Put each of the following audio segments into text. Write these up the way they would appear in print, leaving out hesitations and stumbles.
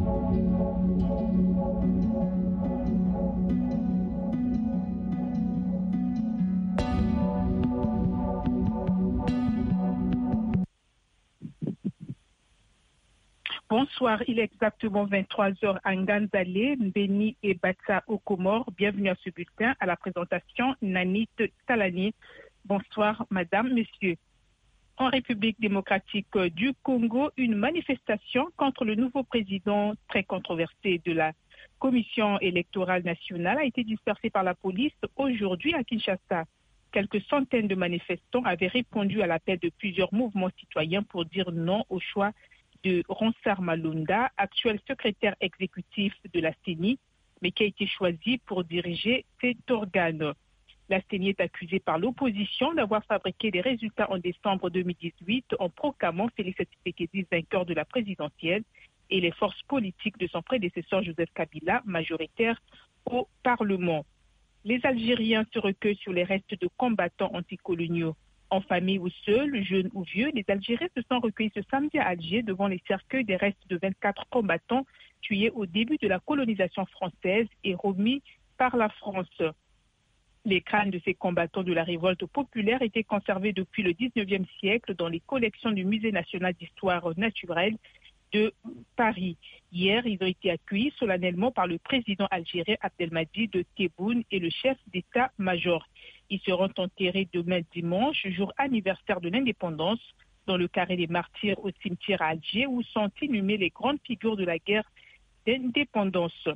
Bonsoir, il est exactement 23h à Nganzale, Mbeni et Batsa aux Comores. Bienvenue à ce bulletin. À la présentation, Nanit Talani. Bonsoir, madame, monsieur. En République démocratique du Congo, une manifestation contre le nouveau président très controversé de la Commission électorale nationale a été dispersée par la police aujourd'hui à Kinshasa. Quelques centaines de manifestants avaient répondu à l'appel de plusieurs mouvements citoyens pour dire non au choix de Ronsard Malunda, actuel secrétaire exécutif de la CENI, mais qui a été choisi pour diriger cet organe. La CENI est accusée par l'opposition d'avoir fabriqué des résultats en décembre 2018 en proclamant Félix Tshisekedi vainqueur de la présidentielle et les forces politiques de son prédécesseur Joseph Kabila, majoritaire au Parlement. Les Algériens se recueillent sur les restes de combattants anticoloniaux. En famille ou seuls, jeunes ou vieux, les Algériens se sont recueillis ce samedi à Alger devant les cercueils des restes de 24 combattants tués au début de la colonisation française et remis par la France. Les crânes de ces combattants de la révolte populaire étaient conservés depuis le 19e siècle dans les collections du Musée national d'histoire naturelle de Paris. Hier, ils ont été accueillis solennellement par le président algérien Abdelmadjid Tebboune et le chef d'état-major. Ils seront enterrés demain dimanche, jour anniversaire de l'indépendance, dans le carré des martyrs au cimetière à Alger, où sont inhumées les grandes figures de la guerre d'indépendance.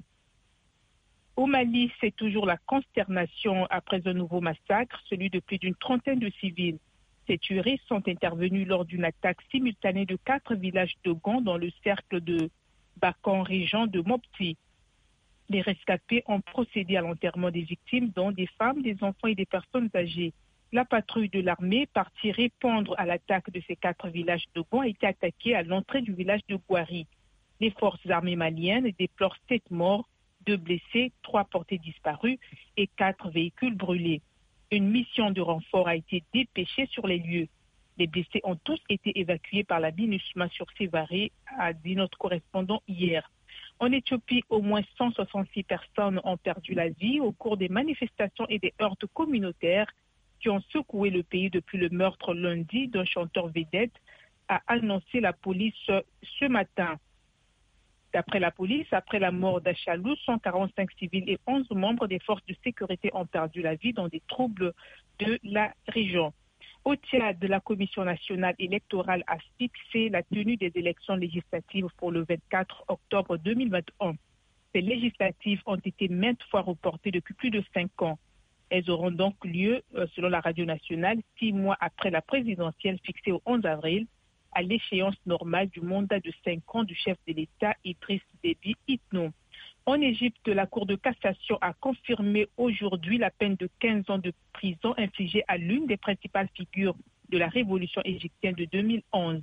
Au Mali, c'est toujours la consternation après un nouveau massacre, celui de plus d'une trentaine de civils. Ces tueries sont intervenues lors d'une attaque simultanée de 4 villages dogons dans le cercle de Bakan, région de Mopti. Les rescapés ont procédé à l'enterrement des victimes, dont des femmes, des enfants et des personnes âgées. La patrouille de l'armée, partie répondre à l'attaque de ces 4 villages dogons, a été attaquée à l'entrée du village de Gouari. Les forces armées maliennes déplorent 7 morts, 2 blessés, 3 portés disparus et 4 véhicules brûlés. Une mission de renfort a été dépêchée sur les lieux. Les blessés ont tous été évacués par la MINUSMA sur Sévaré, a dit notre correspondant hier. En Éthiopie, au moins 166 personnes ont perdu la vie au cours des manifestations et des heurts communautaires qui ont secoué le pays depuis le meurtre lundi d'un chanteur vedette, a annoncé la police ce matin. D'après la police, après la mort d'Achalou, 145 civils et 11 membres des forces de sécurité ont perdu la vie dans des troubles de la région. Au Tchad, la Commission nationale électorale a fixé la tenue des élections législatives pour le 24 octobre 2021. Ces législatives ont été maintes fois reportées depuis plus de 5 ans. Elles auront donc lieu, selon la radio nationale, 6 mois après la présidentielle fixée au 11 avril, à l'échéance normale du mandat de 5 ans du chef de l'État Idriss Déby Itno. En Égypte, la Cour de cassation a confirmé aujourd'hui la peine de 15 ans de prison infligée à l'une des principales figures de la révolution égyptienne de 2011.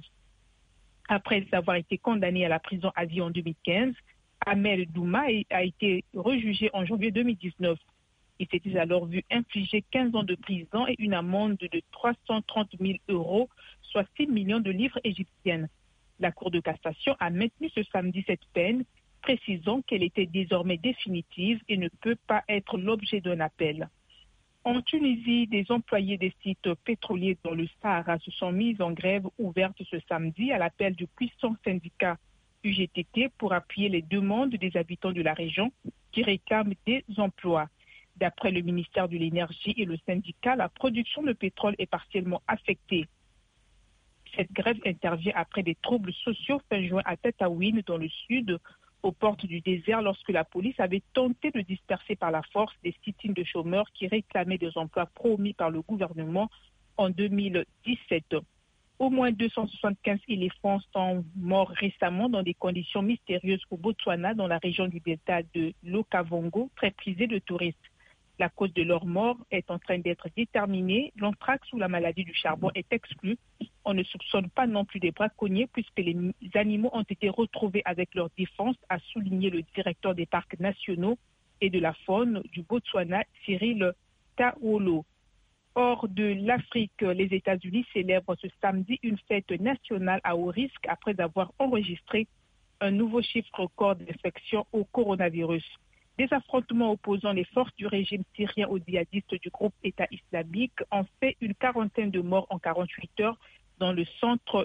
Après avoir été condamné à la prison à vie en 2015, Ahmed Douma a été rejugé en janvier 2019. Il s'était alors vu infliger 15 ans de prison et une amende de 330 000 euros, soit 6 millions de livres égyptiennes. La Cour de cassation a maintenu ce samedi cette peine, précisant qu'elle était désormais définitive et ne peut pas être l'objet d'un appel. En Tunisie, des employés des sites pétroliers dans le Sahara se sont mis en grève ouverte ce samedi à l'appel du puissant syndicat UGTT pour appuyer les demandes des habitants de la région qui réclament des emplois. D'après le ministère de l'Énergie et le syndicat, la production de pétrole est partiellement affectée. Cette grève intervient après des troubles sociaux fin juin à Tataouine, dans le sud, aux portes du désert, lorsque la police avait tenté de disperser par la force des sit-ins de chômeurs qui réclamaient des emplois promis par le gouvernement en 2017. Au moins 275 éléphants sont morts récemment dans des conditions mystérieuses au Botswana, dans la région du delta de l'Okavongo, très prisée de touristes. La cause de leur mort est en train d'être déterminée. L'anthrax ou la maladie du charbon est exclue. On ne soupçonne pas non plus des braconniers puisque les animaux ont été retrouvés avec leur défense, a souligné le directeur des parcs nationaux et de la faune du Botswana, Cyril Taolo. Hors de l'Afrique, les États-Unis célèbrent ce samedi une fête nationale à haut risque après avoir enregistré un nouveau chiffre record d'infection au coronavirus. Des affrontements opposant les forces du régime syrien aux djihadistes du groupe État islamique ont fait une quarantaine de morts en 48 heures dans le centre.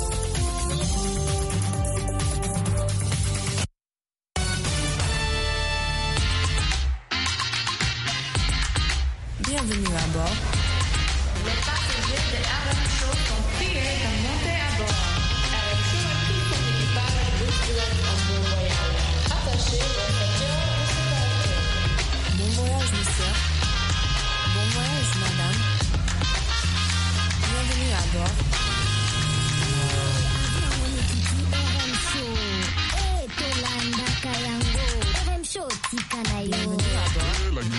Bienvenue à bord. Les passagers de RM Show sont priés de monter à bord. RM Show et tout son équipage vous souhaitent un bon voyage. Attachez vos ceintures de sécurité. Bon voyage, monsieur. Bon voyage, madame. Bienvenue à bord. Bienvenue à bord.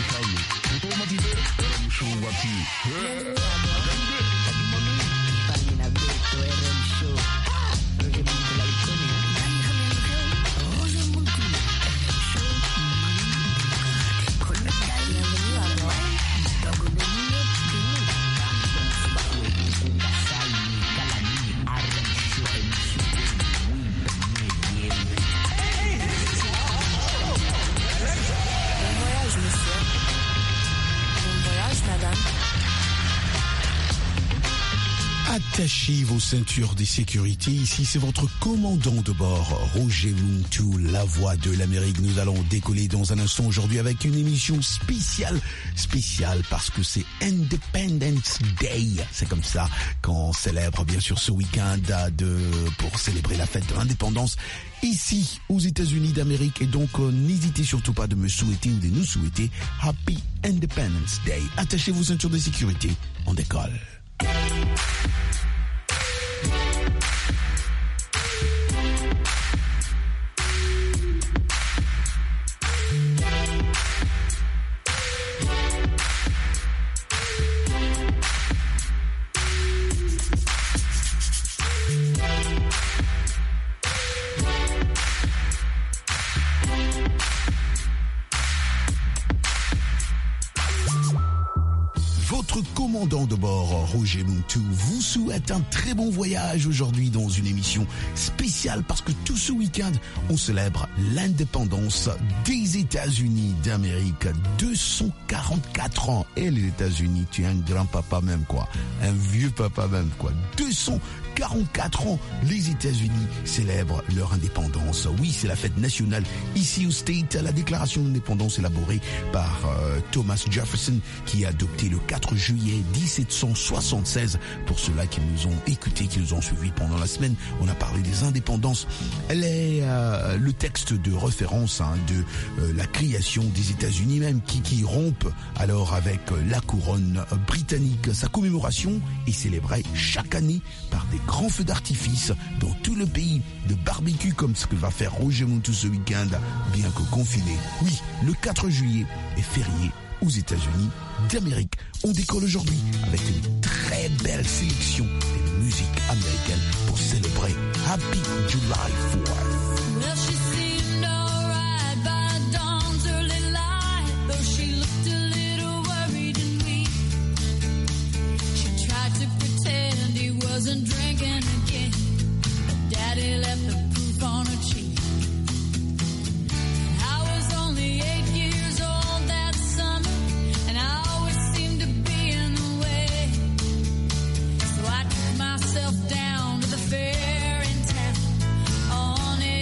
Attachez vos ceintures de sécurité. Ici, c'est votre commandant de bord, Roger Muntu, la voix de l'Amérique. Nous allons décoller dans un instant aujourd'hui avec une émission spéciale parce que c'est Independence Day. C'est comme ça qu'on célèbre, bien sûr, ce week-end pour célébrer la fête de l'indépendance ici, aux États-Unis d'Amérique. Et donc, n'hésitez surtout pas de me souhaiter ou de nous souhaiter Happy Independence Day. Attachez vos ceintures de sécurité. On décolle. Commandant de bord, Roger Muntu, vous souhaite un très bon voyage aujourd'hui dans une émission spéciale parce que tout ce week-end, on célèbre l'indépendance des États-Unis d'Amérique. 244 ans. Et les États-Unis, tu es un grand-papa même, quoi. Un vieux papa même, quoi. 244 ans, les États-Unis célèbrent leur indépendance. Oui, c'est la fête nationale ici au State. La déclaration d'indépendance élaborée par Thomas Jefferson qui a adopté le 4 juillet 1776. Pour ceux-là qui nous ont écoutés, qui nous ont suivis pendant la semaine, on a parlé des indépendances. Elle est le texte de référence de la création des États-Unis même qui rompt alors avec la couronne britannique. Sa commémoration est célébrée chaque année par des grands feux d'artifice dans tout le pays, de barbecue comme ce que va faire Roger Muntu ce week-end, bien que confiné. Oui, le 4 juillet est férié aux États-Unis d'Amérique. On décolle aujourd'hui avec une très belle sélection des musiques américaines pour célébrer Happy July 4th. Well, she seemed alright by dawn's early light, though she looked a little worried and weak. She tried to pretend he wasn't drinking again, but Daddy left the proof on her cheek. I was only 8 years old that summer, and I always seemed to be in the way. So I took myself down to the fair in town on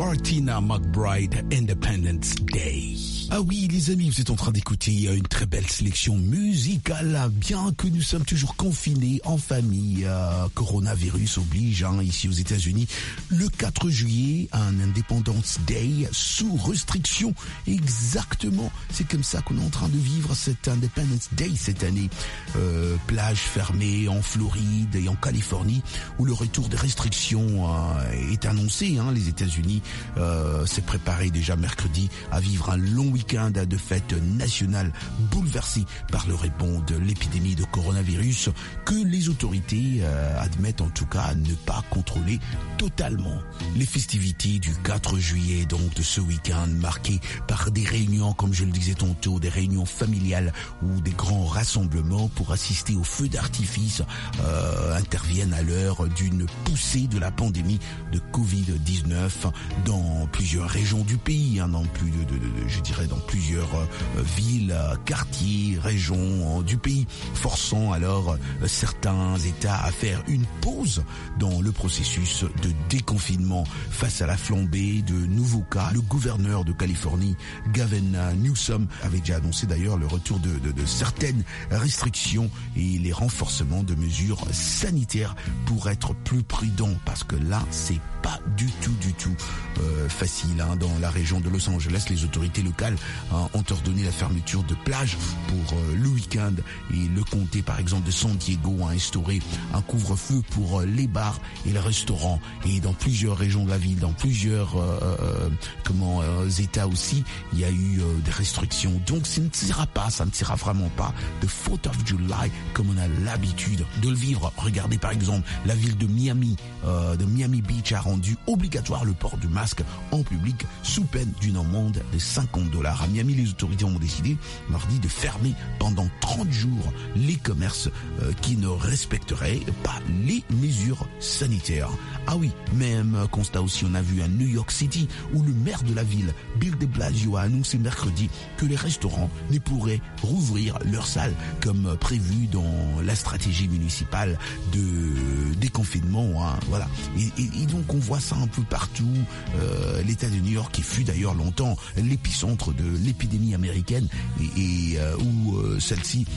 Martina McBride, Independence Day. Ah oui, les amis, vous êtes en train d'écouter une très belle sélection musicale, bien que nous sommes toujours confinés en famille. Coronavirus oblige, ici aux États-Unis. Le 4 juillet, un Independence Day sous restriction. Exactement, c'est comme ça qu'on est en train de vivre cet Independence Day cette année. Plage fermée en Floride et en Californie, où le retour des restrictions est annoncé. Les États-Unis s'est préparé déjà mercredi à vivre un long week-end de fête nationale bouleversé par le rebond de l'épidémie de coronavirus que les autorités admettent en tout cas ne pas contrôler totalement. Les festivités du 4 juillet, donc de ce week-end, marquées par des réunions, comme je le disais tantôt, des réunions familiales ou des grands rassemblements pour assister aux feux d'artifice, interviennent à l'heure d'une poussée de la pandémie de Covid-19 dans plusieurs régions du pays, dans plus je dirais dans plusieurs villes, quartiers, régions du pays, forçant alors certains États à faire une pause dans le processus de déconfinement face à la flambée de nouveaux cas. Le gouverneur de Californie, Gavin Newsom, avait déjà annoncé d'ailleurs le retour de certaines restrictions et les renforcements de mesures sanitaires pour être plus prudent, parce que là, c'est pas du tout facile. Dans la région de Los Angeles, les autorités locales ont ordonné la fermeture de plages pour le week-end, et le comté par exemple de San Diego a instauré un couvre-feu pour les bars et les restaurants, et dans plusieurs régions de la ville, dans plusieurs États aussi, il y a eu des restrictions. Donc ça ne sera vraiment pas de 4th of July comme on a l'habitude de le vivre. Regardez par exemple la ville de Miami Beach a rendu obligatoire le port du masque en public sous peine d'une amende de $50. À Miami, les autorités ont décidé mardi de fermer pendant 30 jours les commerces qui ne respecteraient pas les mesures sanitaires. Ah oui, même constat aussi on a vu à New York City, où le maire de la ville, Bill de Blasio, a annoncé mercredi que les restaurants ne pourraient rouvrir leurs salles comme prévu dans la stratégie municipale de déconfinement. Voilà. Et donc on voit ça un peu partout. L'État de New York, qui fut d'ailleurs longtemps l'épicentre de l'épidémie américaine, et où celle-ci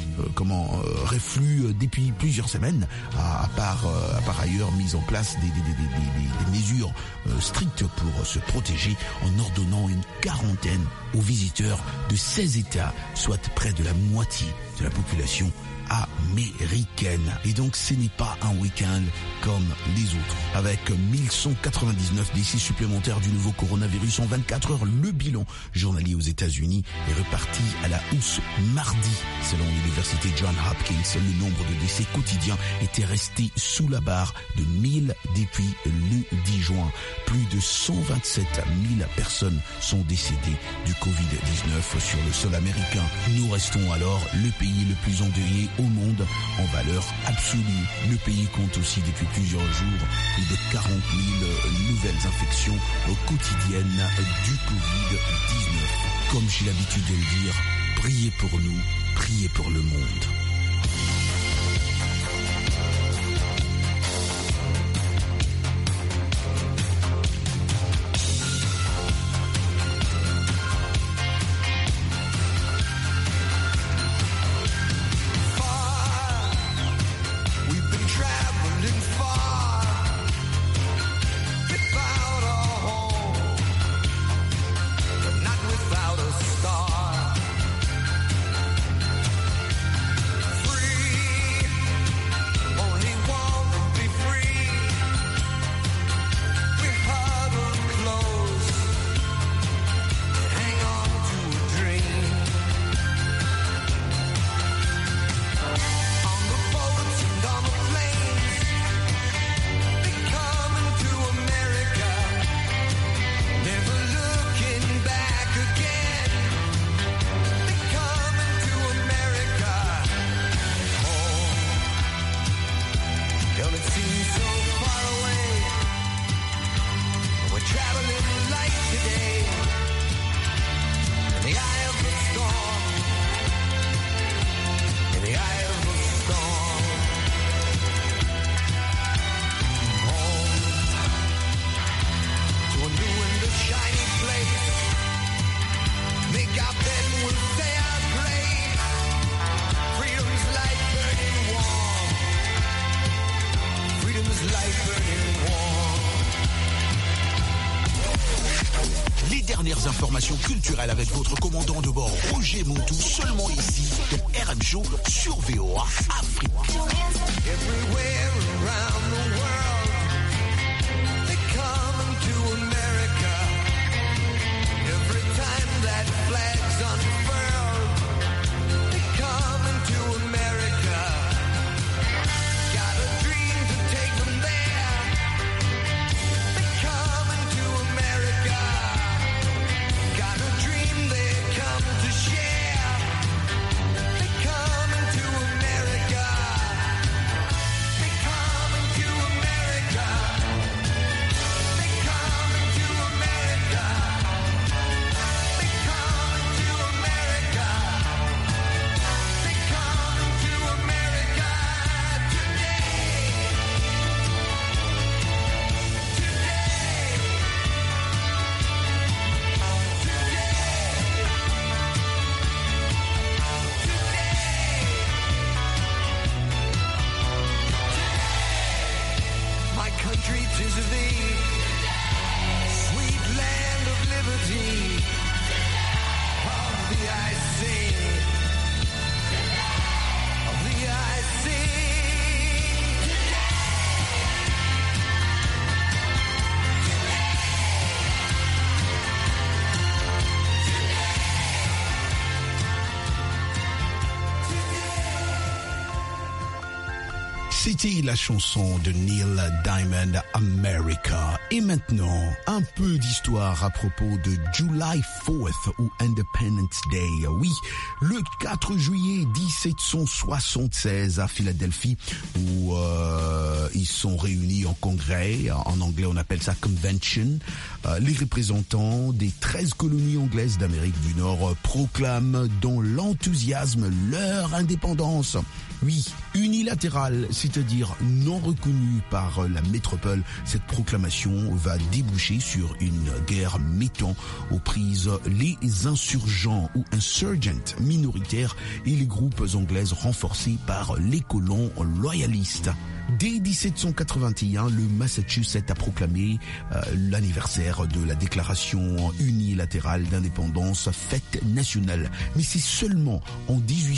reflue depuis plusieurs semaines, a par ailleurs mis en place des mesures strictes pour se protéger, en ordonnant une quarantaine aux visiteurs de 16 États, soit près de la moitié de la population américaine. Et donc ce n'est pas un week-end comme les autres. Avec 1199 décès supplémentaires du nouveau coronavirus en 24 heures, le bilan journalier aux États-Unis est reparti à la hausse mardi. Selon l'université Johns Hopkins, le nombre de décès quotidiens était resté sous la barre de 1000 depuis le 10 juin. Plus de 127 000 personnes sont décédées du Covid-19 sur le sol américain. Nous restons alors le pays le plus endeuillé au monde en valeur absolue. Le pays compte aussi depuis plusieurs jours plus de 40 000 nouvelles infections quotidiennes du Covid-19. Comme j'ai l'habitude de le dire, priez pour nous, priez pour le monde. Without a star. culturel avec votre commandant de bord Roger Montou, seulement ici dans RM Show sur VOA Afrique. Everywhere around the world, they come to America. Every time that flag's unfurled, they come to America. Got a dream to take them there. They come to America. Got a dream they come to share. They come to America. They come to America. They come to America. They come to America. They come to America My country, 'tis of thee, sweet land of liberty. Of thee I sing, of thee I sing. C'était la chanson de Neil Diamond, America. Et maintenant, un peu d'histoire à propos de July 4th ou Independence Day. Oui, le 4 juillet 1776 à Philadelphie, où ils sont réunis en congrès. En anglais, on appelle ça convention. Les représentants des 13 colonies anglaises d'Amérique du Nord proclament dans l'enthousiasme leur indépendance. Oui, unilatérale, c'est-à-dire non reconnue par la métropole. Cette proclamation va déboucher sur une guerre mettant aux prises les insurgents ou insurgents minoritaires et les groupes anglaises renforcés par les colons loyalistes. Dès 1781, le Massachusetts a proclamé l'anniversaire de la déclaration unilatérale d'indépendance, fête nationale. Mais c'est seulement en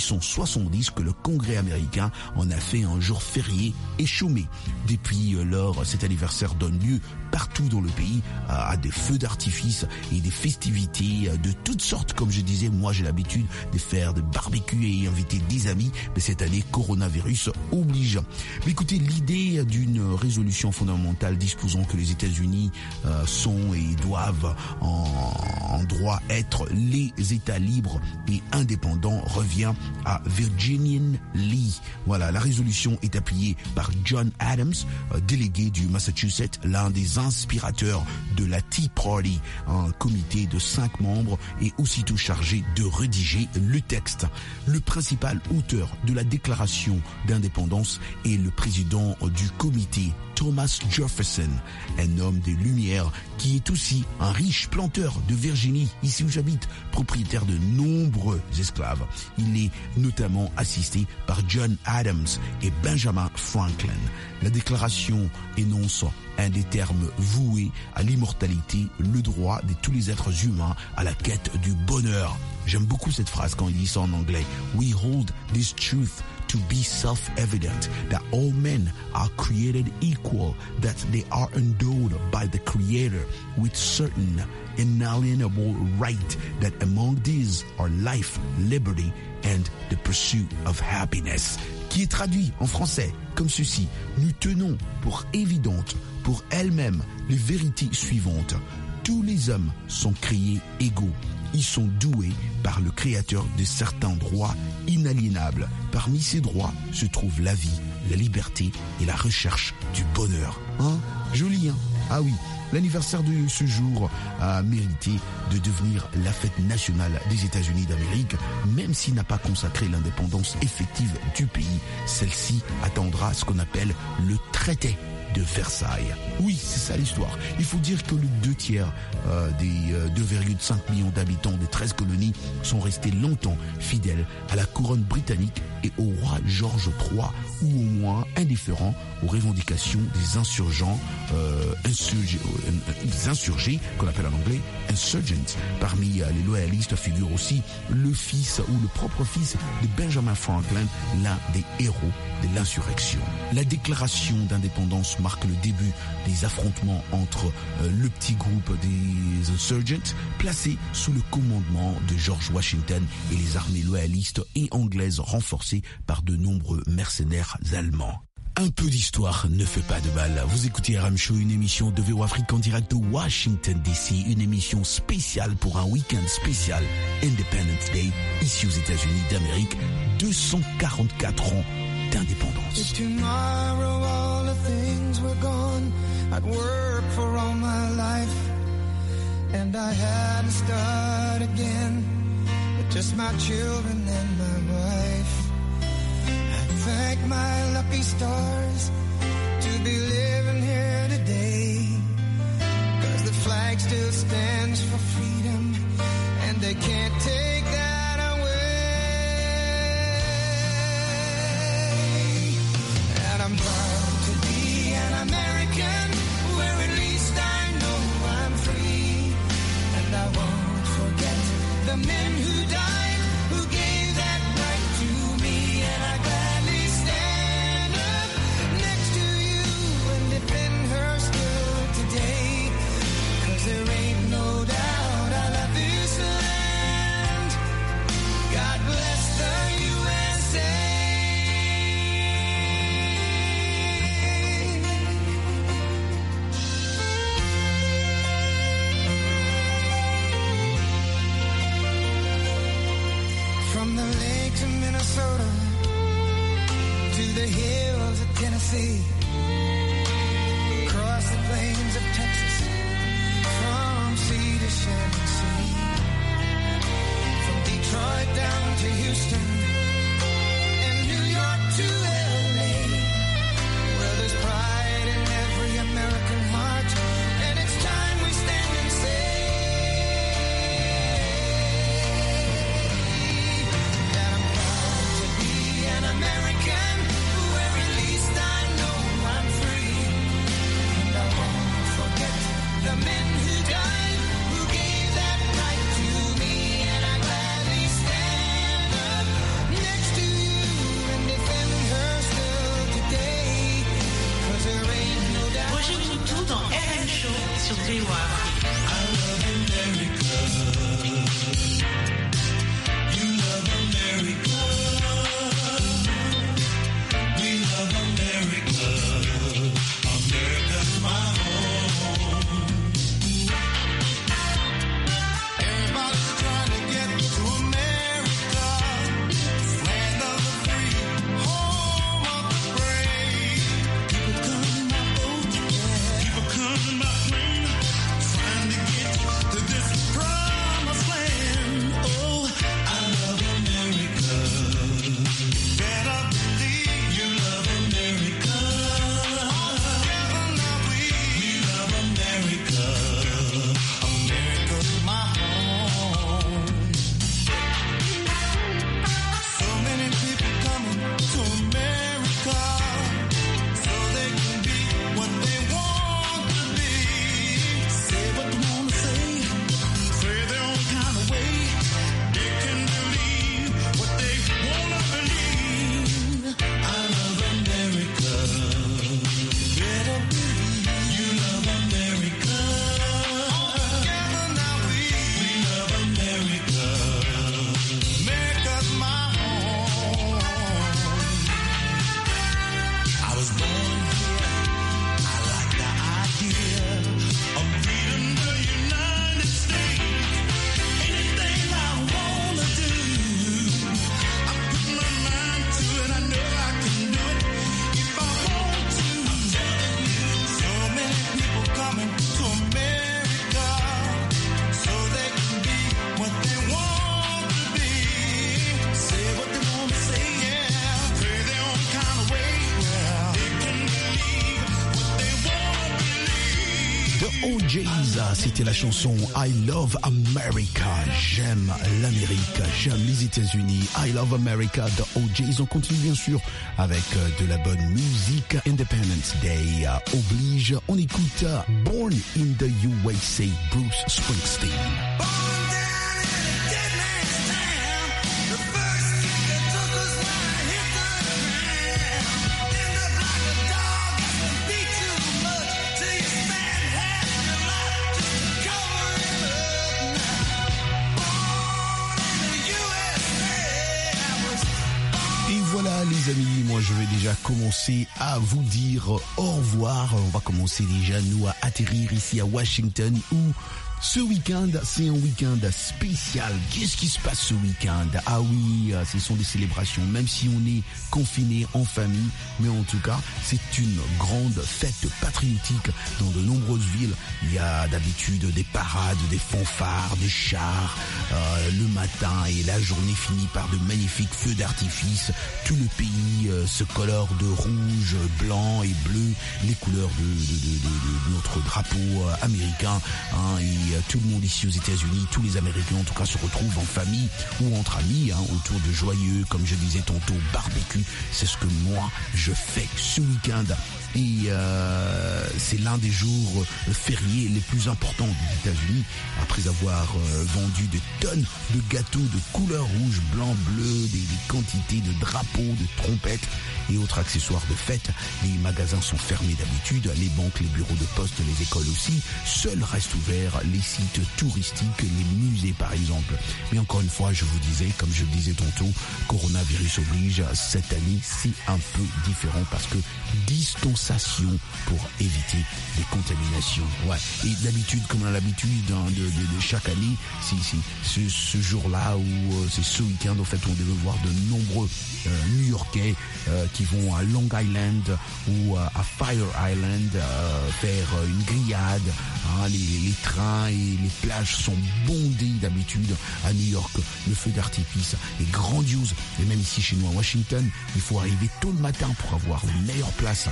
1870 que le Congrès américain en a fait un jour férié et chômé. Depuis lors, cet anniversaire donne lieu partout dans le pays à des feux d'artifice et des festivités de toutes sortes. Comme je disais, moi j'ai l'habitude de faire des barbecues et inviter des amis, mais cette année, coronavirus oblige. Mais écoutez, l'idée d'une résolution fondamentale disposant que les États-Unis sont et doivent en droit être les États libres et indépendants revient à Virginia Lee. Voilà, la résolution est appuyée par John Adams, délégué du Massachusetts, l'un des inspirateurs de la Tea Party, un comité de 5 membres et aussitôt chargé de rédiger le texte. Le principal auteur de la déclaration d'indépendance est le président du comité, Thomas Jefferson, un homme des Lumières qui est aussi un riche planteur de Virginie, ici où j'habite, propriétaire de nombreux esclaves. Il est notamment assisté par John Adams et Benjamin Franklin. La déclaration énonce un des termes voués à l'immortalité, le droit de tous les êtres humains à la quête du bonheur. J'aime beaucoup cette phrase quand il dit ça en anglais. We hold this truth to be self-evident, that all men are created equal, that they are endowed by the Creator with certain inalienable right, that among these are life, liberty, and the pursuit of happiness. Qui est traduit en français comme ceci. Nous tenons pour évidente, pour elles-mêmes, les vérités suivantes. Tous les hommes sont créés égaux. Ils sont doués par le Créateur de certains droits inaliénables. Parmi ces droits se trouvent la vie, la liberté et la recherche du bonheur. Hein? Joli, hein? Ah oui, l'anniversaire de ce jour a mérité de devenir la fête nationale des États-Unis d'Amérique, même s'il n'a pas consacré l'indépendance effective du pays. Celle-ci attendra ce qu'on appelle le traité de Versailles. Oui, c'est ça l'histoire. Il faut dire que le 2/3 des 2,5 millions d'habitants des 13 colonies sont restés longtemps fidèles à la couronne britannique et au roi George III, ou au moins indifférents aux revendications des insurgents, des insurgés, qu'on appelle en anglais insurgents. Parmi les loyalistes figure aussi le fils ou le propre fils de Benjamin Franklin, l'un des héros de l'insurrection. La déclaration d'indépendance marque le début des affrontements entre le petit groupe des insurgents placé sous le commandement de George Washington et les armées loyalistes et anglaises renforcées par de nombreux mercenaires allemands. Un peu d'histoire ne fait pas de mal. Vous écoutez RM Show, une émission de VO Afrique en direct de Washington DC, une émission spéciale pour un week-end spécial Independence Day, ici aux États-Unis d'Amérique, 244 ans d'indépendance. If tomorrow all the things were gone, I'd work for all my life, and I had to start again with just my children and my wife. Thank my lucky stars to be living here today, 'cause the flag still stands for freedom, and they can't take that away. And I'm proud to be an American, where at least I know I'm free, and I won't forget the men who died, who gave that right to me, and I gladly stand up next to you and defend her still today, 'cause there ain't no doubt I love this land. God bless the USA. From the lakes of Minnesota to the hills of Tennessee, across the plains of Texas, from sea to shining sea, from Detroit down to Houston, and New York to LA, where there's pride in every American heart, and it's time we stand and say that I'm proud to be an American, where at least I know I'm free, and I won't forget the men who died, who gave that right to me, and I gladly stand OJ's, c'était la chanson I Love America. J'aime l'Amérique, j'aime les États-Unis. I Love America de OJ's. On continue bien sûr avec de la bonne musique. Independence Day oblige. On écoute Born in the USA, Bruce Springsteen. Les amis, moi je vais déjà commencer à vous dire au revoir. On va commencer déjà nous à atterrir ici à Washington où ce week-end, c'est un week-end spécial. Qu'est-ce qui se passe ce week-end? Ah oui, ce sont des célébrations, même si on est confiné en famille. Mais en tout cas, c'est une grande fête patriotique dans de nombreuses villes. Il y a d'habitude des parades, des fanfares, des chars. Le matin et la journée finit par de magnifiques feux d'artifice. Tout le pays se colore de rouge, blanc et bleu, les couleurs de notre drapeau américain. Et tout le monde ici aux États-Unis, tous les Américains en tout cas se retrouvent en famille ou entre amis, autour de joyeux, comme je disais tantôt, barbecue. C'est ce que moi je fais ce week-end. Et c'est l'un des jours fériés les plus importants des États-Unis, après avoir vendu des tonnes de gâteaux de couleur rouge, blanc, bleu, des quantités de drapeaux, de trompettes et autres accessoires de fête. Les magasins sont fermés d'habitude, les banques, les bureaux de poste, les écoles aussi. Seuls restent ouverts les sites touristiques, les musées par exemple. Mais encore une fois, je vous disais, comme je le disais tantôt, coronavirus oblige, cette année c'est un peu différent parce que distanciation pour éviter des contaminations. Ouais. Et d'habitude, comme on a l'habitude de chaque année, c'est ce jour-là ou c'est ce week-end en fait on devait voir de nombreux New-Yorkais qui vont à Long Island ou à Fire Island faire une grillade. Les trains et les plages sont bondés d'habitude à New York. Le feu d'artifice est grandiose. Et même ici chez nous à Washington, il faut arriver tôt le matin pour avoir une meilleure place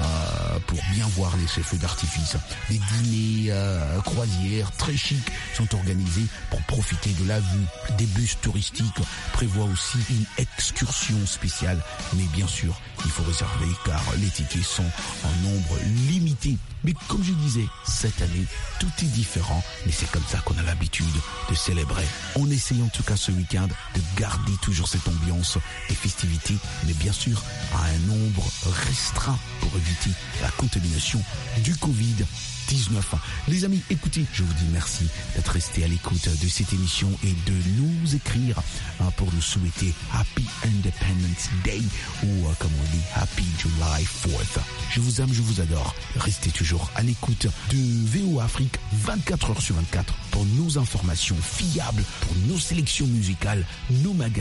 pour bien voir ces feux d'artifice. Des dîners croisières très chics sont organisés pour profiter de la vue. Des bus touristiques prévoient aussi une excursion spéciale. Mais bien sûr, il faut réserver car les tickets sont en nombre limité. Mais comme je disais, cette année, tout est différent. Mais c'est comme ça qu'on a l'habitude de célébrer. On essaye en tout cas ce week-end de garder toujours cette ambiance et festivité, mais bien sûr à un nombre restreint pour éviter la contamination du Covid-19. Les amis, écoutez, je vous dis merci d'être restés à l'écoute de cette émission et de nous écrire pour nous souhaiter Happy Independence Day ou comme on dit Happy July 4th. Je vous aime, je vous adore. Restez toujours à l'écoute de VOA Afrique 24 heures sur 24 pour nos informations fiables, pour nos sélections musicales, nos magazines.